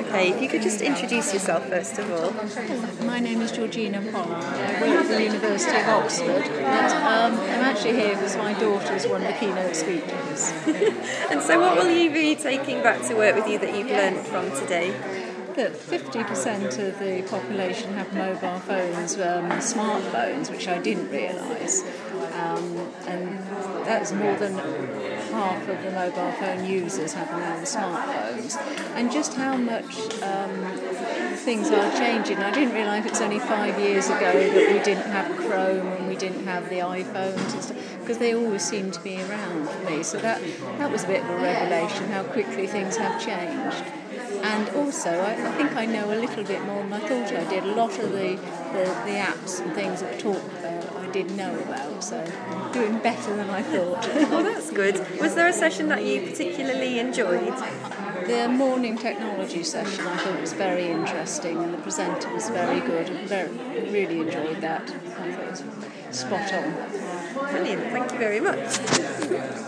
Okay, if you could just introduce yourself first of all. My name is Georgina Pollard. I work at the University of Oxford. I'm actually here because my daughter's one of the keynote speakers. And so what will you be taking back to work with you that you've learned from today? That 50% of the population have mobile phones, smartphones, which I didn't realise. And that's more than half of the mobile phone users have now the smartphones. And just how much things are changing. I didn't realise it's only 5 years ago that we didn't have Chrome and we didn't have the iPhones and stuff, because they always seemed to be around for me. So that was a bit of a revelation, how quickly things have changed. And also, I think I know a little bit more than I thought I did. A lot of the apps and things that talk about I did know about, so I'm doing better than I thought. Oh, that's good. Was there a session that you particularly enjoyed? The morning technology session I thought was very interesting, and the presenter was very good. Really enjoyed that. I thought it was spot on. Brilliant, thank you very much.